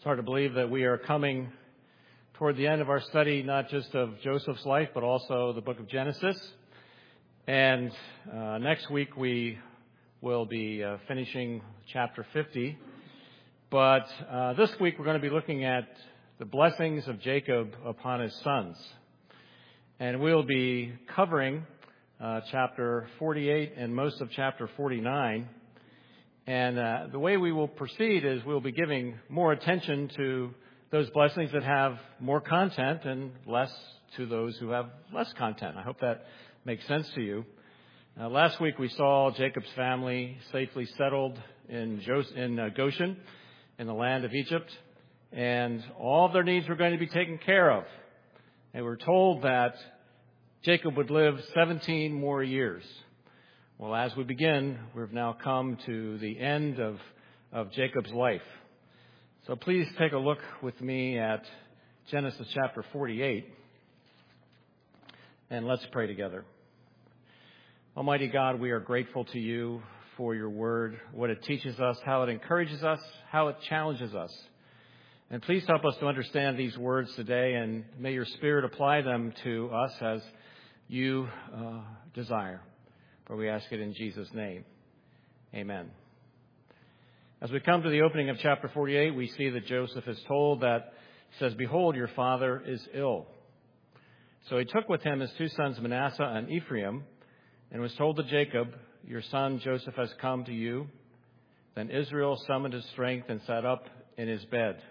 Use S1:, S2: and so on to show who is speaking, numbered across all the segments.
S1: It's hard to believe that we are coming toward the end of our study, not just of Joseph's life, but also the book of Genesis. And next week we will be finishing chapter 50. But this week we're going to be looking at the blessings of Jacob upon his sons. And we'll be covering chapter 48 and most of chapter 49. And the way we will proceed is we'll be giving more attention to those blessings that have more content and less to those who have less content. I hope that makes sense to you. Last week we saw Jacob's family safely settled in Goshen, in the land of Egypt, and all of their needs were going to be taken care of. And we're told that Jacob would live 17 more years. Well, as we begin, we've now come to the end of Jacob's life. So please take a look with me at Genesis chapter 48, and let's pray together. Almighty God, we are grateful to you for your word, what it teaches us, how it encourages us, how it challenges us. And please help us to understand these words today, and may your Spirit apply them to us as you desire. For we ask it in Jesus' name. Amen. As we come to the opening of chapter 48, we see that Joseph is told that, he says, "Behold, your father is ill." So he took with him his two sons Manasseh and Ephraim, and was told to Jacob, "Your son Joseph has come to you." Then Israel summoned his strength and sat up in his bed.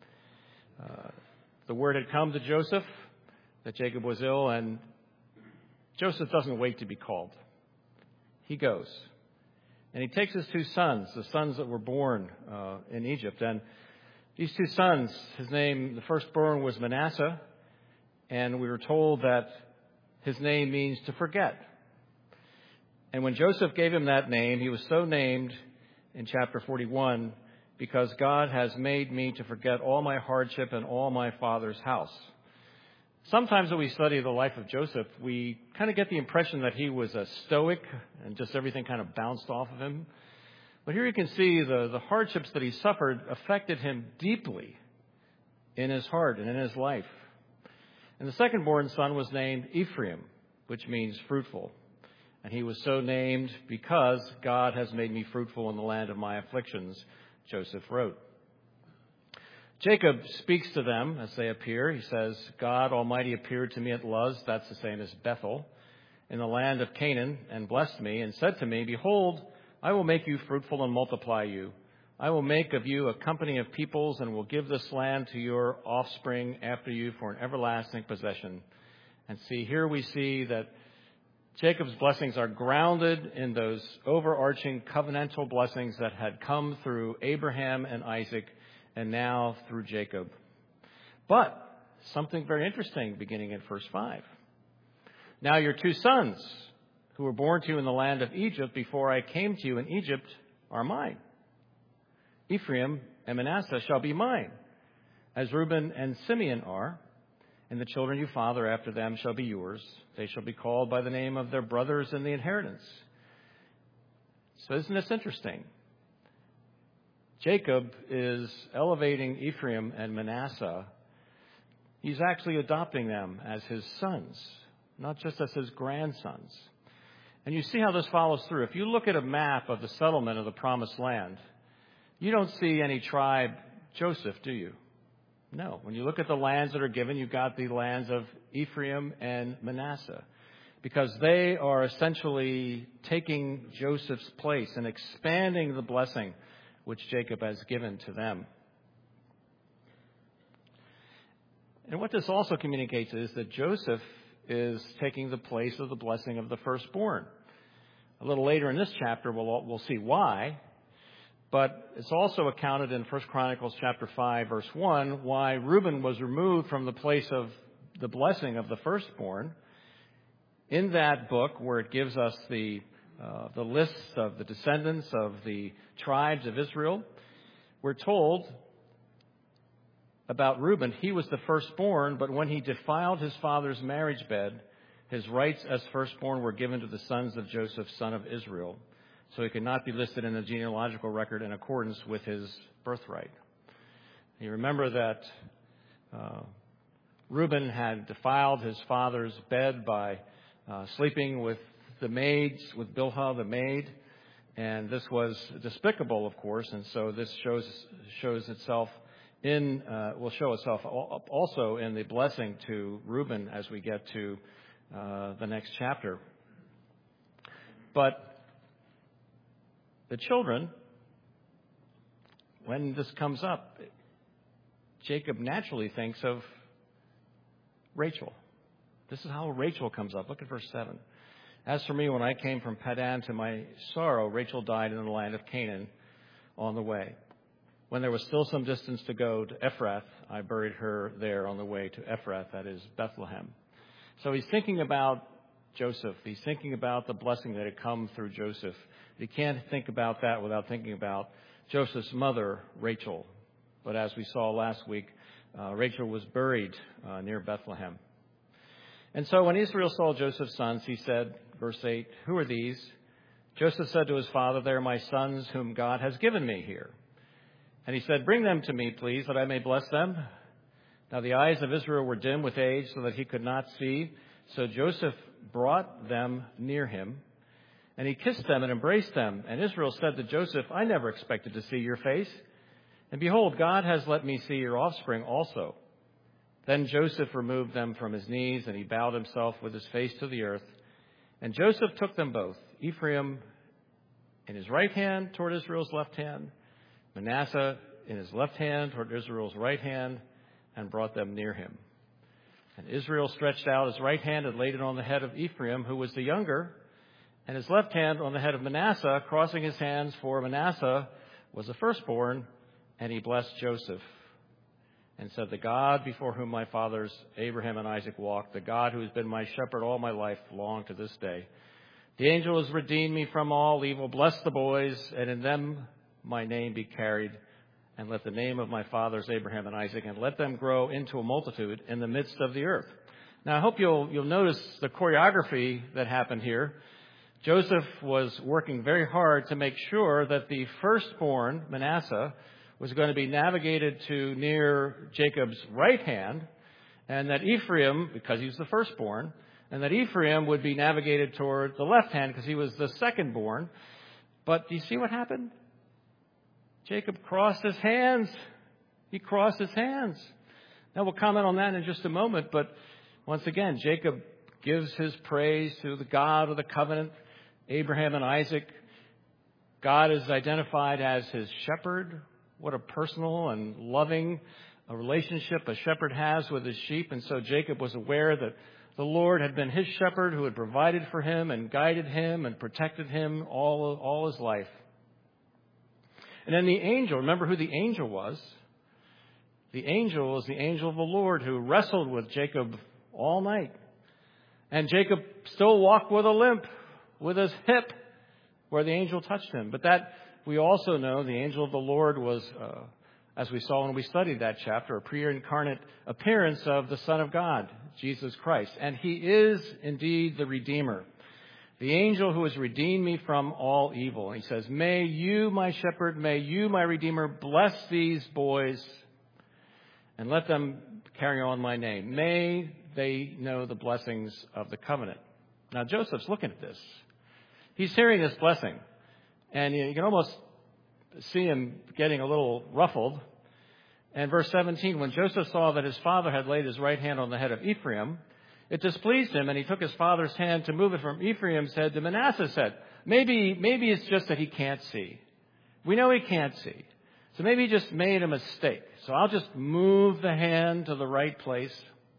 S1: The word had come to Joseph that Jacob was ill, and Joseph doesn't wait to be called. He goes. And he takes his two sons, the sons that were born in Egypt. And these two sons, the firstborn was Manasseh, and we were told that his name means to forget. And when Joseph gave him that name, he was so named in chapter 41, because God has made me to forget all my hardship and all my father's house. Sometimes when we study the life of Joseph, we kind of get the impression that he was a stoic and just everything kind of bounced off of him. But here you can see the hardships that he suffered affected him deeply in his heart and in his life. And the second-born son was named Ephraim, which means fruitful. And he was so named because God has made me fruitful in the land of my afflictions, Joseph wrote. Jacob speaks to them as they appear. He says, "God Almighty appeared to me at Luz," that's the same as Bethel, "in the land of Canaan, and blessed me, and said to me, Behold, I will make you fruitful and multiply you. I will make of you a company of peoples, and will give this land to your offspring after you for an everlasting possession." And see, here we see that Jacob's blessings are grounded in those overarching covenantal blessings that had come through Abraham and Isaac, and now through Jacob. But something very interesting beginning in verse 5. "Now your two sons, who were born to you in the land of Egypt before I came to you in Egypt, are mine. Ephraim and Manasseh shall be mine, as Reuben and Simeon are, and the children you father after them shall be yours. They shall be called by the name of their brothers in the inheritance." So isn't this interesting? Jacob is elevating Ephraim and Manasseh. He's actually adopting them as his sons, not just as his grandsons. And you see how this follows through. If you look at a map of the settlement of the Promised Land, you don't see any tribe Joseph, do you? No. When you look at the lands that are given, you've got the lands of Ephraim and Manasseh, because they are essentially taking Joseph's place and expanding the blessing which Jacob has given to them. And what this also communicates is that Joseph is taking the place of the blessing of the firstborn. A little later in this chapter, we'll see why. But it's also accounted in 1 Chronicles chapter 5, verse 1, why Reuben was removed from the place of the blessing of the firstborn. In that book, where it gives us the lists of the descendants of the tribes of Israel, we're told about Reuben, he was the firstborn, but when he defiled his father's marriage bed, his rights as firstborn were given to the sons of Joseph, son of Israel. So he could not be listed in the genealogical record in accordance with his birthright. You remember that Reuben had defiled his father's bed by sleeping with the maids, with Bilhah the maid, and this was despicable, of course, and so this shows itself will show itself also in the blessing to Reuben as we get to the next chapter. But the children, when this comes up, Jacob naturally thinks of Rachel. This is how Rachel comes up. Look at verse 7. As for me, when I came from Paddan, to my sorrow, Rachel died in the land of Canaan on the way. When there was still some distance to go to Ephrath, I buried her there on the way to Ephrath, that is Bethlehem. So he's thinking about Joseph. He's thinking about the blessing that had come through Joseph. He can't think about that without thinking about Joseph's mother, Rachel. But as we saw last week, Rachel was buried near Bethlehem. And so when Israel saw Joseph's sons, he said, verse 8, "Who are these?" Joseph said to his father, "They are my sons whom God has given me here." And he said, "Bring them to me, please, that I may bless them." Now the eyes of Israel were dim with age, so that he could not see. So Joseph brought them near him, and he kissed them and embraced them. And Israel said to Joseph, "I never expected to see your face. And behold, God has let me see your offspring also." Then Joseph removed them from his knees, and he bowed himself with his face to the earth. And Joseph took them both, Ephraim in his right hand toward Israel's left hand, Manasseh in his left hand toward Israel's right hand, and brought them near him. And Israel stretched out his right hand and laid it on the head of Ephraim, who was the younger, and his left hand on the head of Manasseh, crossing his hands, for Manasseh was the firstborn. And he blessed Joseph and said, "The God before whom my fathers Abraham and Isaac walked, the God who has been my shepherd all my life, long to this day. The angel has redeemed me from all evil. Bless the boys, and in them my name be carried. And let the name of my fathers Abraham and Isaac, and let them grow into a multitude in the midst of the earth." Now I hope you'll notice the choreography that happened here. Joseph was working very hard to make sure that the firstborn, Manasseh, was going to be navigated to near Jacob's right hand, and that Ephraim, because he was the firstborn, and that Ephraim would be navigated toward the left hand because he was the secondborn. But do you see what happened? Jacob crossed his hands. He crossed his hands. Now we'll comment on that in just a moment, but once again, Jacob gives his praise to the God of the covenant, Abraham and Isaac. God is identified as his shepherd. What a personal and loving relationship a shepherd has with his sheep. And so Jacob was aware that the Lord had been his shepherd who had provided for him and guided him and protected him all his life. And then the angel, remember who the angel was? The angel was the angel of the Lord who wrestled with Jacob all night. And Jacob still walked with a limp, with his hip, where the angel touched him. But that we also know the angel of the Lord was, as we saw when we studied that chapter, a pre-incarnate appearance of the Son of God, Jesus Christ. And he is indeed the Redeemer, the angel who has redeemed me from all evil. And he says, "May you, my shepherd, may you, my Redeemer, bless these boys and let them carry on my name. May they know the blessings of the covenant." Now Joseph's looking at this. He's hearing this blessing. And you can almost see him getting a little ruffled. And verse 17, when Joseph saw that his father had laid his right hand on the head of Ephraim, it displeased him, and he took his father's hand to move it from Ephraim's head to Manasseh's head. Maybe it's just that he can't see. We know he can't see. So maybe he just made a mistake. So I'll just move the hand to the right place.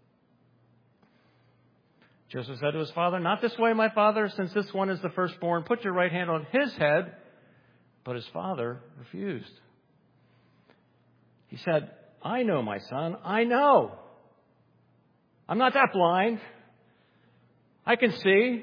S1: Joseph said to his father, "Not this way, my father, since this one is the firstborn. Put your right hand on his head." But his father refused. He said, "I know, my son, I know. I'm not that blind. I can see.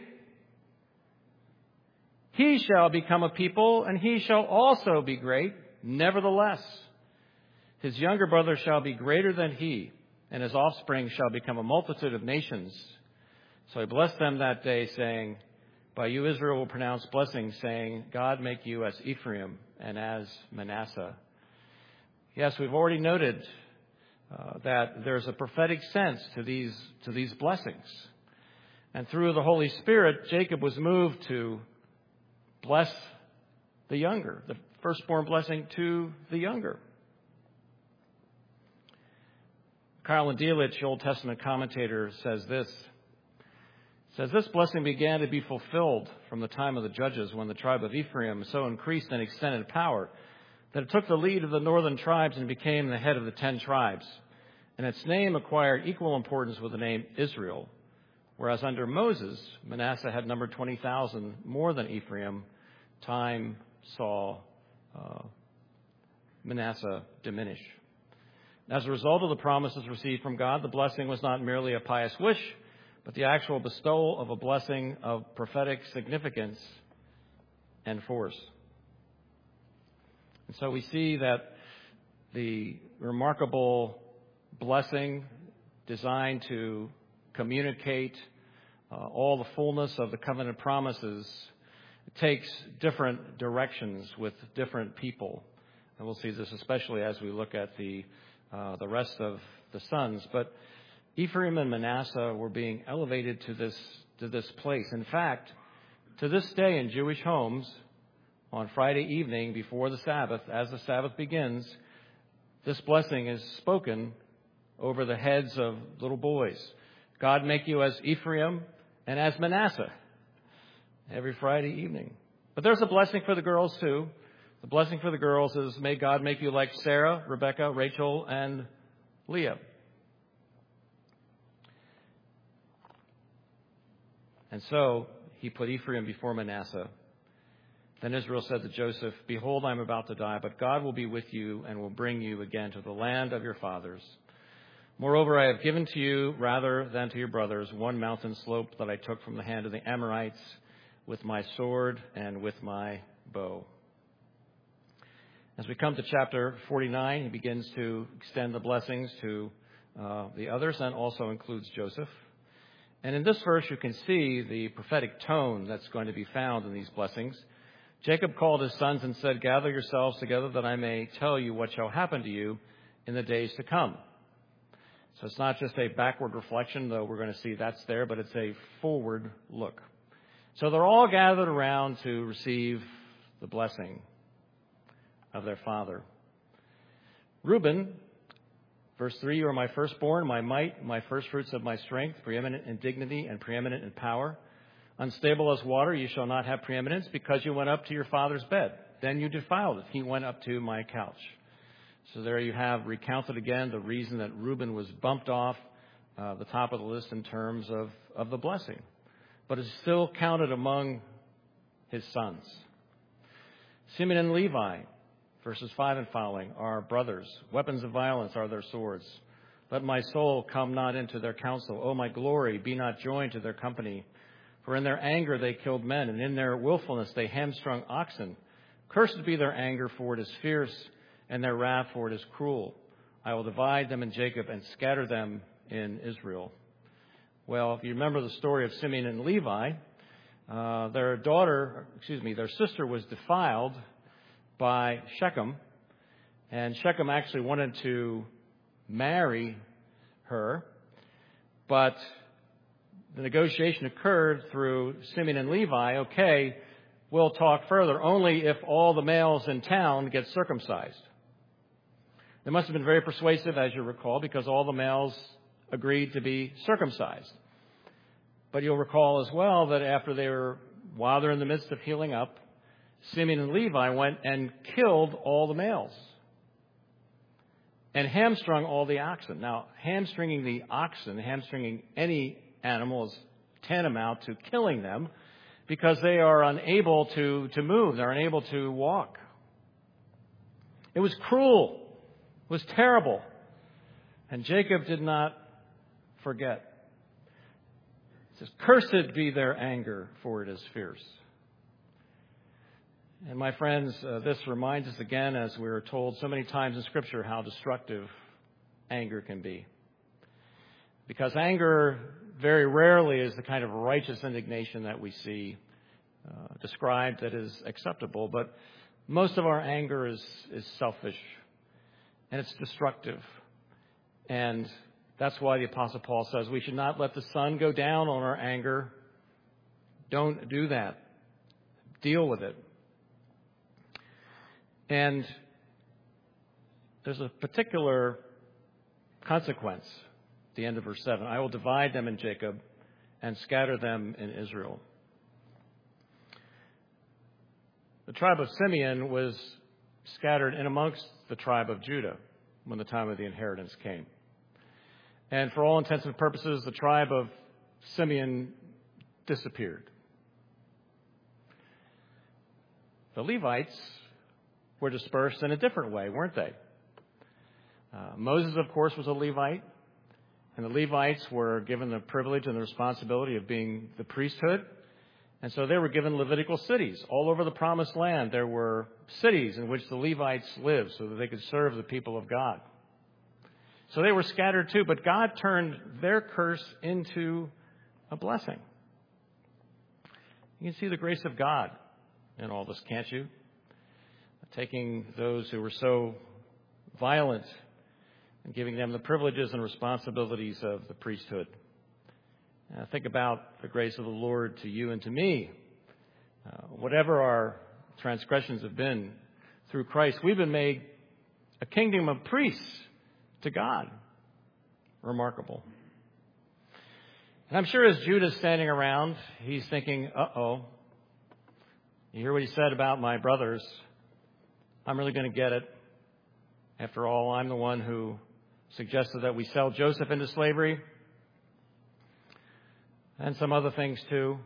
S1: He shall become a people, and he shall also be great. Nevertheless, his younger brother shall be greater than he, and his offspring shall become a multitude of nations." So he blessed them that day, saying, "By you Israel will pronounce blessings, saying, God make you as Ephraim and as Manasseh." Yes, we've already noted that there's a prophetic sense to these blessings. And through the Holy Spirit, Jacob was moved to bless the younger, the firstborn blessing to the younger. Carlin Dielich, Old Testament commentator, says this. This blessing began to be fulfilled from the time of the judges, when the tribe of Ephraim so increased in extended power that it took the lead of the northern tribes and became the head of the 10 tribes. And its name acquired equal importance with the name Israel. Whereas under Moses, Manasseh had numbered 20,000 more than Ephraim. Time saw Manasseh diminish. As a result of the promises received from God, the blessing was not merely a pious wish, but the actual bestowal of a blessing of prophetic significance and force. And so we see that the remarkable blessing designed to communicate all the fullness of the covenant promises takes different directions with different people. And we'll see this especially as we look at the rest of the sons. But Ephraim and Manasseh were being elevated to this place. In fact, to this day in Jewish homes, on Friday evening before the Sabbath, as the Sabbath begins, this blessing is spoken over the heads of little boys. God make you as Ephraim and as Manasseh every Friday evening. But there's a blessing for the girls too. The blessing for the girls is, may God make you like Sarah, Rebecca, Rachel, and Leah. And so he put Ephraim before Manasseh. Then Israel said to Joseph, behold, I am about to die, but God will be with you and will bring you again to the land of your fathers. Moreover, I have given to you, rather than to your brothers, one mountain slope that I took from the hand of the Amorites with my sword and with my bow. As we come to chapter 49, he begins to extend the blessings to the others and also includes Joseph. And in this verse, you can see the prophetic tone that's going to be found in these blessings. Jacob called his sons and said, gather yourselves together that I may tell you what shall happen to you in the days to come. So it's not just a backward reflection, though we're going to see that's there, but it's a forward look. So they're all gathered around to receive the blessing of their father. Reuben, verse 3, you are my firstborn, my might, my firstfruits of my strength, preeminent in dignity and preeminent in power. Unstable as water, you shall not have preeminence, because you went up to your father's bed. Then you defiled it. He went up to my couch. So there you have recounted again the reason that Reuben was bumped off the top of the list in terms of the blessing. But it's still counted among his sons. Simeon and Levi, verses 5 and following, are brothers. Weapons of violence are their swords. Let my soul come not into their counsel. O my glory, be not joined to their company. For in their anger they killed men, and in their willfulness they hamstrung oxen. Cursed be their anger, for it is fierce, and their wrath, for it is cruel. I will divide them in Jacob and scatter them in Israel. Well, if you remember the story of Simeon and Levi, their sister was defiled by Shechem, and Shechem actually wanted to marry her, but the negotiation occurred through Simeon and Levi. Okay, we'll talk further, only if all the males in town get circumcised. They must have been very persuasive, as you recall, because all the males agreed to be circumcised. But you'll recall as well that while they're in the midst of healing up, Simeon and Levi went and killed all the males and hamstrung all the oxen. Now, hamstringing the oxen, hamstringing any animal is tantamount to killing them, because they are unable to move. They're unable to walk. It was cruel. It was terrible. And Jacob did not forget. It says, cursed be their anger, for it is fierce. And my friends, this reminds us again, as we are told so many times in Scripture, how destructive anger can be. Because anger very rarely is the kind of righteous indignation that we see described that is acceptable. But most of our anger is selfish. and it's destructive. And that's why the Apostle Paul says we should not let the sun go down on our anger. Don't do that. Deal with it. And there's a particular consequence at the end of verse 7. I will divide them in Jacob and scatter them in Israel. The tribe of Simeon was scattered in amongst the tribe of Judah when the time of the inheritance came. And for all intents and purposes, the tribe of Simeon disappeared. The Levites were dispersed in a different way, weren't they? Moses, of course, was a Levite, and the Levites were given the privilege and the responsibility of being the priesthood. And so they were given Levitical cities. All over the Promised Land, there were cities in which the Levites lived so that they could serve the people of God. So they were scattered too, but God turned their curse into a blessing. You can see the grace of God in all this, can't you? Taking those who were so violent and giving them the privileges and responsibilities of the priesthood. Think about the grace of the Lord to you and to me. Whatever our transgressions have been, through Christ, we've been made a kingdom of priests to God. Remarkable. And I'm sure as Judah's standing around, he's thinking, uh-oh, you hear what he said about my brothers? I'm really going to get it. After all, I'm the one who suggested that we sell Joseph into slavery. And some other things too.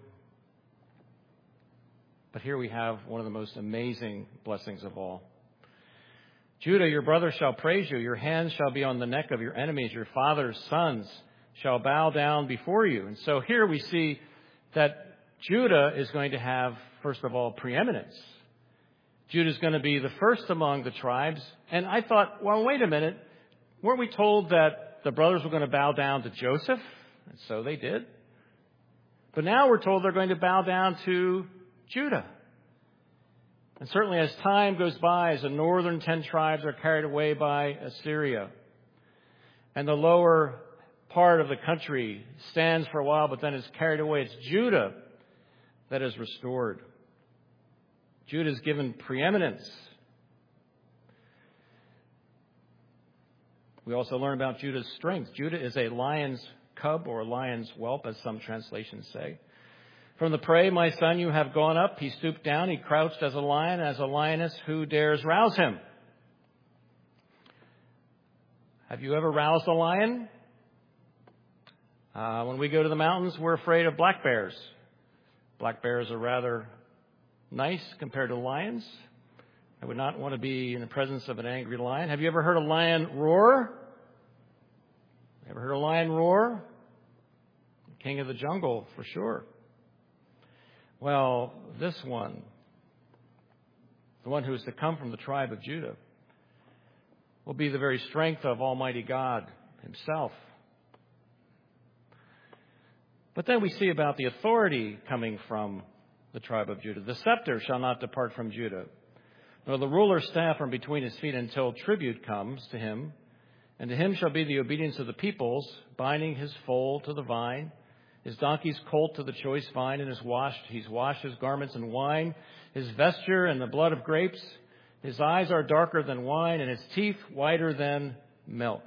S1: But here we have one of the most amazing blessings of all. Judah, your brother shall praise you. Your hands shall be on the neck of your enemies. Your father's sons shall bow down before you. And so here we see that Judah is going to have, first of all, preeminence. Judah is going to be the first among the tribes. And I thought, well, wait a minute. Weren't we told that the brothers were going to bow down to Joseph? And so they did. But now we're told they're going to bow down to Judah. And certainly as time goes by, as the northern 10 tribes are carried away by Assyria, and the lower part of the country stands for a while but then is carried away, it's Judah that is restored. Judah is given preeminence. We also learn about Judah's strength. Judah is a lion's cub or a lion's whelp, as some translations say. From the prey, my son, you have gone up. He stooped down. He crouched as a lion, as a lioness. Who dares rouse him? Have you ever roused a lion? When we go to the mountains, we're afraid of black bears. Black bears are rather nice compared to lions. I would not want to be in the presence of an angry lion. Have you ever heard a lion roar? Ever heard a lion roar? King of the jungle, for sure. Well, this one, the one who is to come from the tribe of Judah, will be the very strength of Almighty God himself. But then we see about the authority coming from the tribe of Judah. The scepter shall not depart from Judah, nor the ruler's staff from between his feet until tribute comes to him. And to him shall be the obedience of the peoples, binding his foal to the vine, his donkey's colt to the choice vine, and he's washed his garments in wine, his vesture in the blood of grapes. His eyes are darker than wine, and his teeth whiter than milk.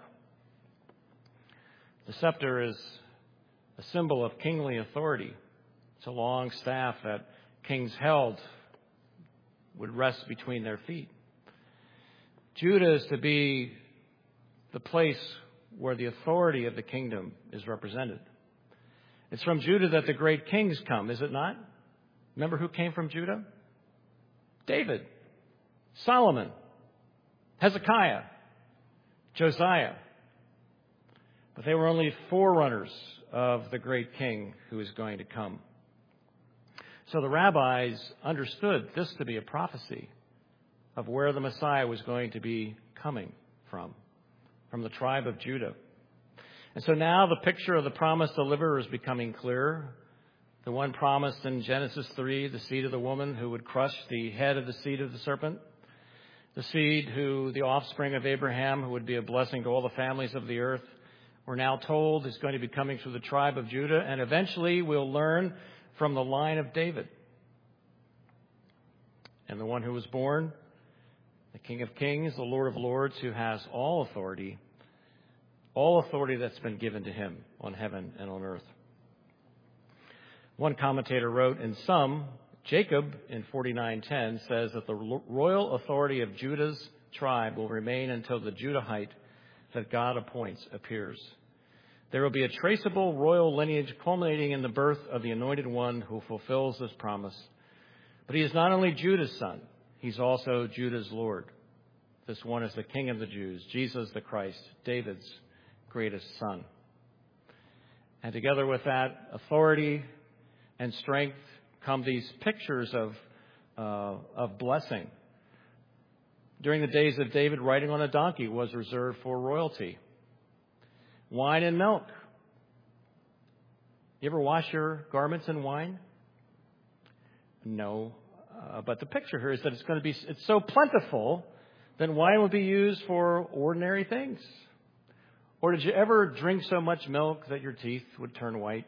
S1: The scepter is a symbol of kingly authority. It's a long staff that kings held, would rest between their feet. Judah is to be the place where the authority of the kingdom is represented. It's from Judah that the great kings come, is it not? Remember who came from Judah? David, Solomon, Hezekiah, Josiah. But they were only forerunners of the great king who is going to come. So the rabbis understood this to be a prophecy of where the Messiah was going to be coming from the tribe of Judah. And so now the picture of the promised deliverer is becoming clearer. The one promised in Genesis 3, the seed of the woman who would crush the head of the seed of the serpent. The seed the offspring of Abraham, who would be a blessing to all the families of the earth, we're now told is going to be coming through the tribe of Judah, and eventually we'll learn from the line of David. And the one who was born, the King of Kings, the Lord of Lords, who has all authority that's been given to him on heaven and on earth. One commentator wrote, in sum, Jacob in 49:10 says that the royal authority of Judah's tribe will remain until the Judahite that God appoints appears. There will be a traceable royal lineage culminating in the birth of the Anointed One who fulfills this promise. But he is not only Judah's son, he's also Judah's Lord. This one is the King of the Jews, Jesus the Christ, David's greatest son. And together with that authority and strength come these pictures of blessing. During the days of David, riding on a donkey was reserved for royalty. Wine and milk. You ever wash your garments in wine? No. But the picture here is that it's so plentiful that wine will be used for ordinary things. Or did you ever drink so much milk that your teeth would turn white?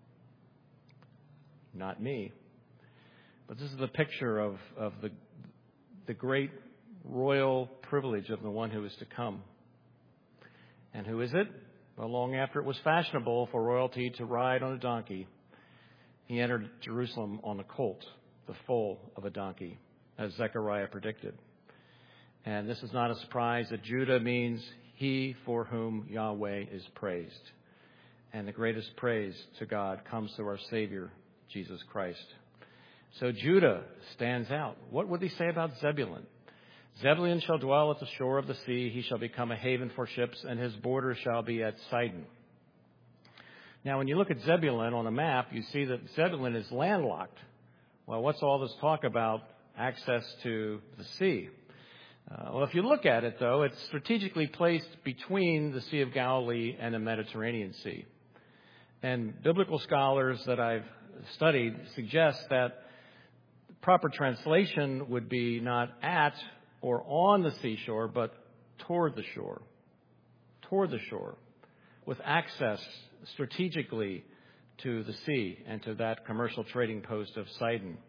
S1: Not me. But this is the picture of the great royal privilege of the one who is to come. And who is it? Well, long after it was fashionable for royalty to ride on a donkey, he entered Jerusalem on a colt, the foal of a donkey, as Zechariah predicted. And this is not a surprise that Judah means he for whom Yahweh is praised. And the greatest praise to God comes through our Savior, Jesus Christ. So Judah stands out. What would he say about Zebulun? Zebulun shall dwell at the shore of the sea. He shall become a haven for ships, and his border shall be at Sidon. Now, when you look at Zebulun on a map, you see that Zebulun is landlocked. Well, what's all this talk about access to the sea? Well, if you look at it, though, it's strategically placed between the Sea of Galilee and the Mediterranean Sea. And biblical scholars that I've studied suggest that the proper translation would be not at or on the seashore, but toward the shore. Toward the shore, with access strategically to the sea and to that commercial trading post of Sidon.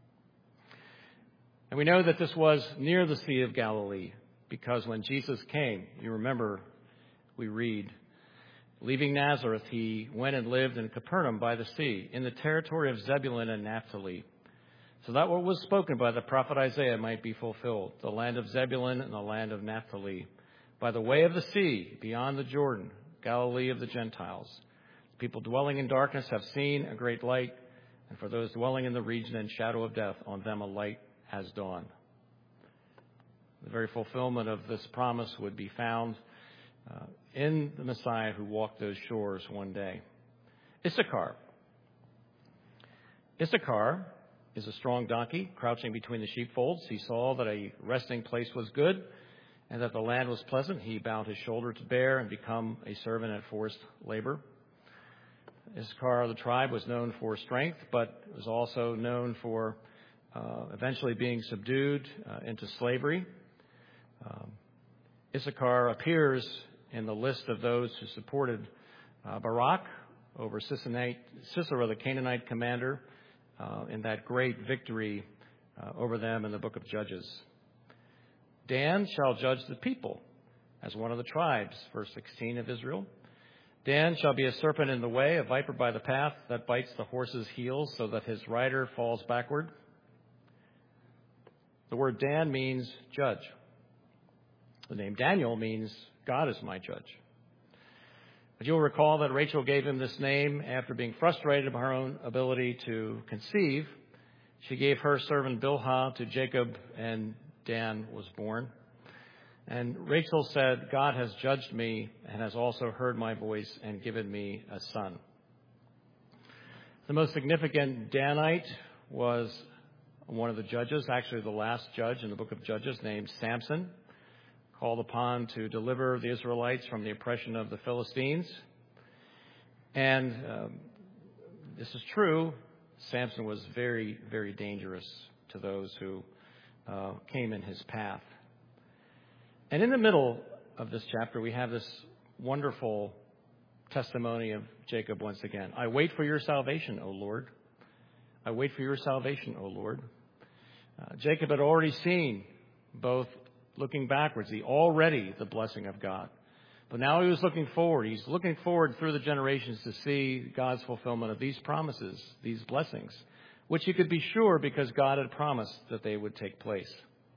S1: And we know that this was near the Sea of Galilee because when Jesus came, you remember, we read, leaving Nazareth, he went and lived in Capernaum by the sea, in the territory of Zebulun and Naphtali, so that what was spoken by the prophet Isaiah might be fulfilled, the land of Zebulun and the land of Naphtali, by the way of the sea, beyond the Jordan, Galilee of the Gentiles. People dwelling in darkness have seen a great light, and for those dwelling in the region and shadow of death, on them a light has dawned. The very fulfillment of this promise would be found in the Messiah who walked those shores one day. Issachar. Issachar is a strong donkey crouching between the sheepfolds. He saw that a resting place was good and that the land was pleasant. He bowed his shoulder to bear and become a servant at forced labor. Issachar, the tribe, was known for strength, but was also known for eventually being subdued into slavery. Issachar appears in the list of those who supported Barak over Sisera, the Canaanite commander, in that great victory over them in the book of Judges. Dan shall judge the people as one of the tribes, verse 16 of Israel. Dan shall be a serpent in the way, a viper by the path that bites the horse's heels so that his rider falls backward. The word Dan means judge. The name Daniel means God is my judge. But you'll recall that Rachel gave him this name after being frustrated by her own ability to conceive. She gave her servant Bilhah to Jacob, and Dan was born. And Rachel said, God has judged me and has also heard my voice and given me a son. The most significant Danite was one of the judges, actually the last judge in the book of Judges, named Samson, called upon to deliver the Israelites from the oppression of the Philistines. And this is true. Samson was very, very dangerous to those who came in his path. And in the middle of this chapter, we have this wonderful testimony of Jacob once again. I wait for your salvation, O Lord. I wait for your salvation, O Lord. Jacob had already seen, both looking backwards, the blessing of God. But now he was looking forward. He's looking forward through the generations to see God's fulfillment of these promises, these blessings, which he could be sure because God had promised that they would take place.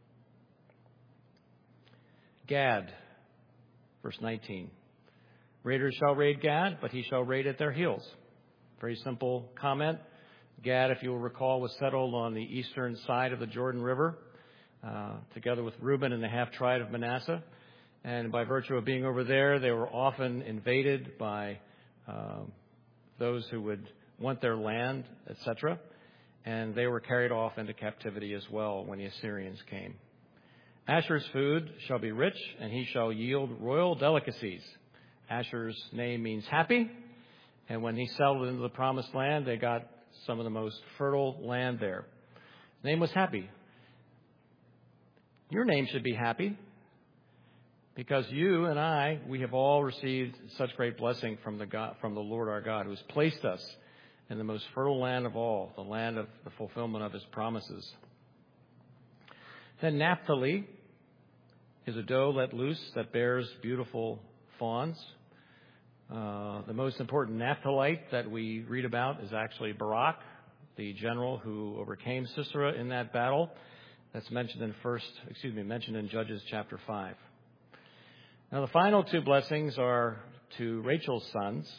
S1: Gad, verse 19. Raiders shall raid Gad, but he shall raid at their heels. Very simple comment. Gad, if you will recall, was settled on the eastern side of the Jordan River, together with Reuben and the half-tribe of Manasseh. And by virtue of being over there, they were often invaded by those who would want their land, etc. And they were carried off into captivity as well when the Assyrians came. Asher's food shall be rich, and he shall yield royal delicacies. Asher's name means happy, and when he settled into the promised land, they got some of the most fertile land there. His name was Happy. Your name should be Happy, because you and I, we have all received such great blessing from the Lord our God, who has placed us in the most fertile land of all, the land of the fulfillment of his promises. Then Naphtali is a doe let loose that bears beautiful fawns. The most important Naphthalite that we read about is actually Barak, the general who overcame Sisera in that battle. That's mentioned in Judges chapter 5. Now the final two blessings are to Rachel's sons,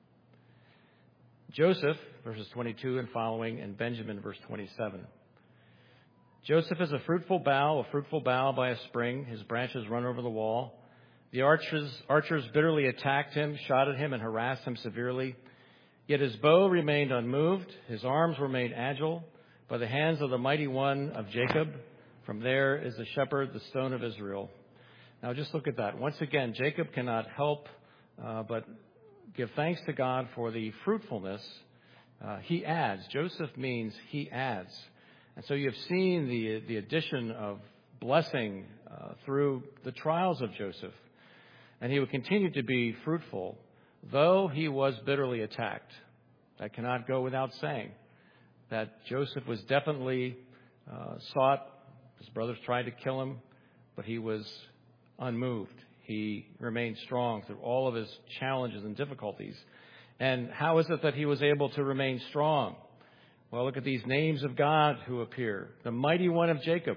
S1: Joseph, verses 22 and following, and Benjamin, verse 27. Joseph is a fruitful bough by a spring. His branches run over the wall. The archers bitterly attacked him, shot at him, and harassed him severely. Yet his bow remained unmoved. His arms were made agile by the hands of the mighty one of Jacob. From there is the shepherd, the stone of Israel. Now just look at that. Once again, Jacob cannot help but give thanks to God for the fruitfulness. He adds. Joseph means he adds. And so you have seen the addition of blessing through the trials of Joseph. And he would continue to be fruitful, though he was bitterly attacked. That cannot go without saying. That Joseph was definitely sought. His brothers tried to kill him, but he was unmoved. He remained strong through all of his challenges and difficulties. And how is it that he was able to remain strong? Well, look at these names of God who appear. The mighty one of Jacob.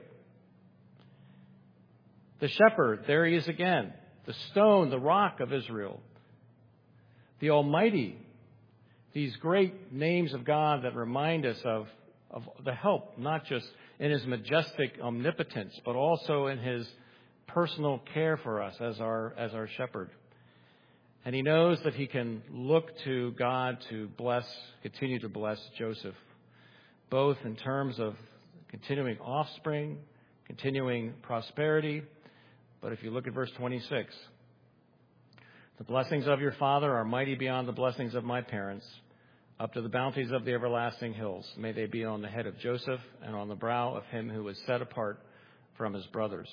S1: The shepherd, there he is again. The stone, the rock of Israel. The Almighty. These great names of God that remind us of the help, not just in his majestic omnipotence, but also in his personal care for us as our shepherd. And he knows that he can look to God to continue to bless Joseph, both in terms of continuing offspring, continuing prosperity. But if you look at verse 26, the blessings of your father are mighty beyond the blessings of my parents, up to the bounties of the everlasting hills. May they be on the head of Joseph and on the brow of him who was set apart from his brothers.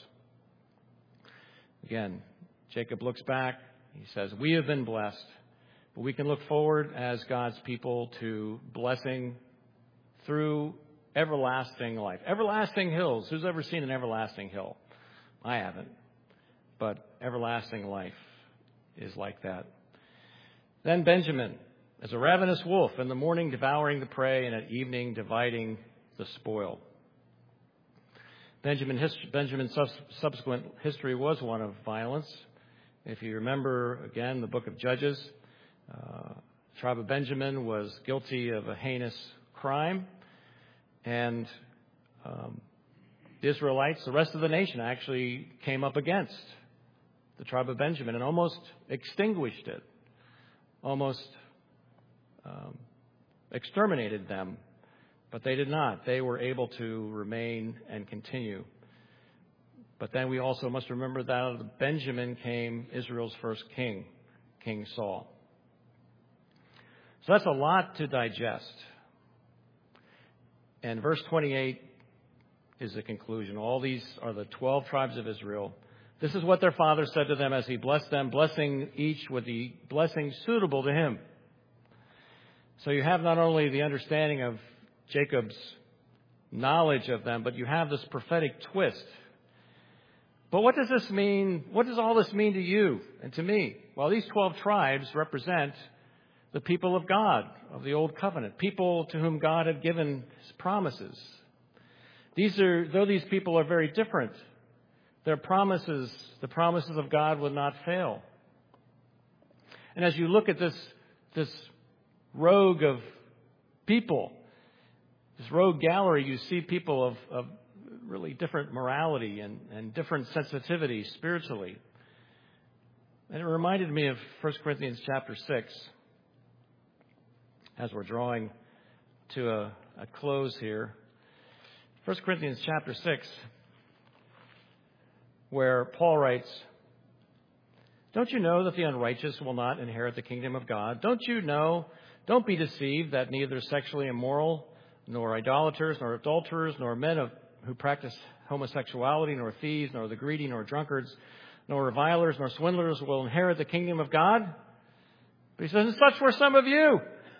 S1: Again, Jacob looks back. He says, we have been blessed, but we can look forward as God's people to blessing through everlasting life. Everlasting hills. Who's ever seen an everlasting hill? I haven't. But everlasting life is like that. Then Benjamin, as a ravenous wolf, in the morning devouring the prey, and at evening dividing the spoil. Benjamin's subsequent history was one of violence. If you remember, again, the book of Judges, the tribe of Benjamin was guilty of a heinous crime, and the Israelites, the rest of the nation, actually came up against the tribe of Benjamin and almost extinguished it, almost exterminated them. But they did not. They were able to remain and continue. But then we also must remember that out of Benjamin came Israel's first king, King Saul. So that's a lot to digest. And verse 28 is the conclusion. All these are the 12 tribes of Israel, This is what their father said to them as he blessed them, blessing each with the blessing suitable to him. So you have not only the understanding of Jacob's knowledge of them, but you have this prophetic twist. But what does this mean? What does all this mean to you and to me? Well, these 12 tribes represent the people of God, of the Old Covenant, people to whom God had given his promises. Though these people are very different, their promises, the promises of God, will not fail. And as you look at this rogue of people, this rogue gallery, you see people of really different morality and different sensitivity spiritually. And it reminded me of 1 Corinthians chapter 6, as we're drawing to a close here. 1 Corinthians chapter 6, where Paul writes, "Don't you know that the unrighteous will not inherit the kingdom of God? Don't you know? Don't be deceived that neither sexually immoral, nor idolaters, nor adulterers, nor men who practice homosexuality, nor thieves, nor the greedy, nor drunkards, nor revilers, nor swindlers will inherit the kingdom of God." But he says, "And such were some of you.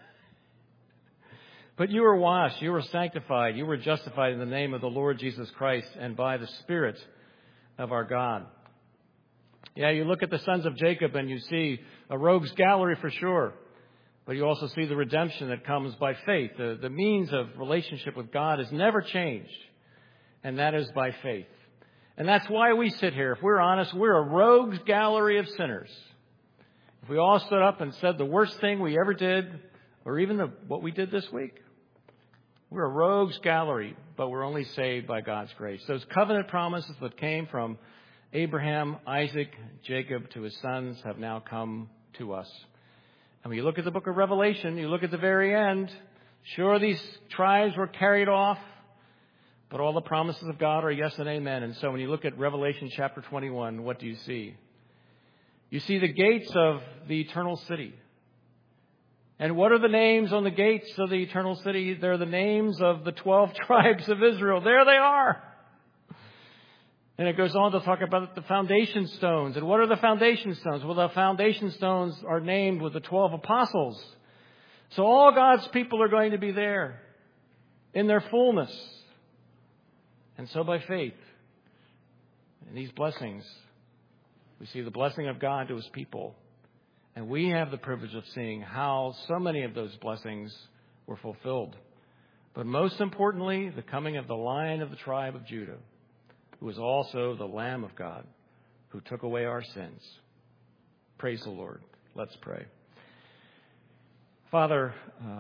S1: But you were washed, you were sanctified, you were justified in the name of the Lord Jesus Christ and by the Spirit of our God." Yeah, you look at the sons of Jacob and you see a rogue's gallery for sure. But you also see the redemption that comes by faith. The means of relationship with God has never changed. And that is by faith. And that's why we sit here. If we're honest, we're a rogue's gallery of sinners. If we all stood up and said the worst thing we ever did, or even what we did this week, we're a rogue's gallery, but we're only saved by God's grace. Those covenant promises that came from Abraham, Isaac, Jacob to his sons have now come to us. And when you look at the book of Revelation, you look at the very end, sure, these tribes were carried off, but all the promises of God are yes and amen. And so when you look at Revelation chapter 21, what do you see? You see the gates of the eternal city. And what are the names on the gates of the eternal city? They're the names of the 12 tribes of Israel. There they are. And it goes on to talk about the foundation stones. And what are the foundation stones? Well, the foundation stones are named with the 12 apostles. So all God's people are going to be there in their fullness. And so by faith, in these blessings, we see the blessing of God to his people. And we have the privilege of seeing how so many of those blessings were fulfilled. But most importantly, the coming of the Lion of the tribe of Judah, who is also the Lamb of God, who took away our sins. Praise the Lord. Let's pray. Father,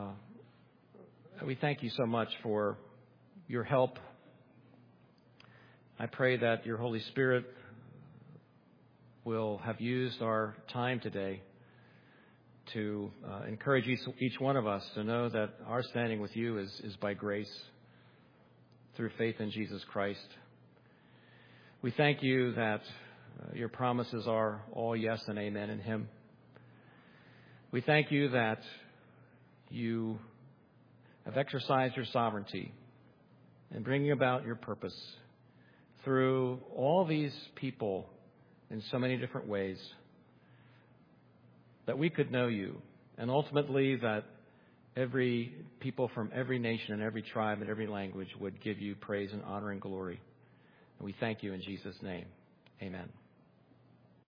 S1: we thank you so much for your help. I pray that your Holy Spirit will have used our time today to encourage each one of us to know that our standing with you is by grace through faith in Jesus Christ. We thank you that your promises are all yes and amen in him. We thank you that you have exercised your sovereignty in bringing about your purpose through all these people in so many different ways, that we could know you, and ultimately that every people from every nation and every tribe and every language would give you praise and honor and glory. And we thank you in Jesus' name. Amen.